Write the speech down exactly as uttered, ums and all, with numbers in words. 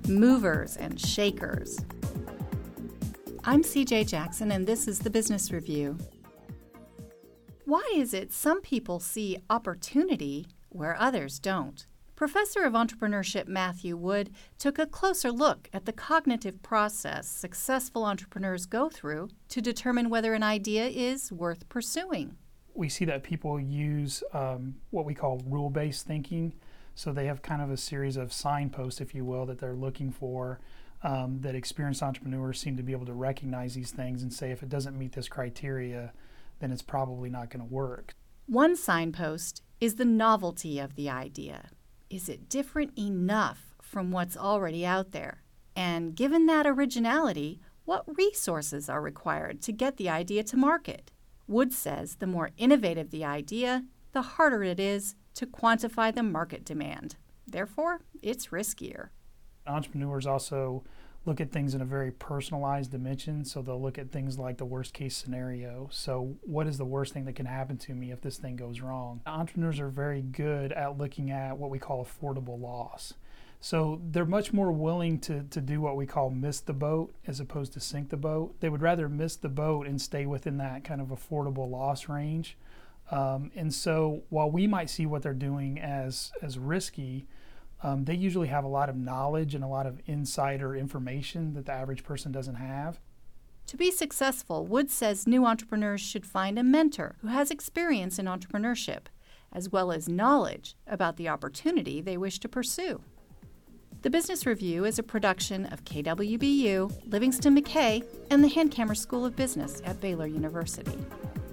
movers and shakers. I'm C J Jackson, and this is the Business Review. Why is it some people see opportunity where others don't? Professor of Entrepreneurship Matthew Wood took a closer look at the cognitive process successful entrepreneurs go through to determine whether an idea is worth pursuing. We see that people use um, what we call rule-based thinking. So they have kind of a series of signposts, if you will, that they're looking for, um, that experienced entrepreneurs seem to be able to recognize these things and say, if it doesn't meet this criteria, then it's probably not going to work. One signpost is the novelty of the idea. Is it different enough from what's already out there? And given that originality, what resources are required to get the idea to market? Wood says the more innovative the idea, the harder it is to quantify the market demand. Therefore, it's riskier. Entrepreneurs also look at things in a very personalized dimension, so they'll look at things like the worst case scenario. So what is the worst thing that can happen to me if this thing goes wrong? Entrepreneurs are very good at looking at what we call affordable loss. So they're much more willing to, to do what we call miss the boat as opposed to sink the boat. They would rather miss the boat and stay within that kind of affordable loss range. Um, and so while we might see what they're doing as, as risky, Um, they usually have a lot of knowledge and a lot of insider information that the average person doesn't have. To be successful, Wood says new entrepreneurs should find a mentor who has experience in entrepreneurship, as well as knowledge about the opportunity they wish to pursue. The Business Review is a production of K W B U, Livingston McKay, and the Hankamer School of Business at Baylor University.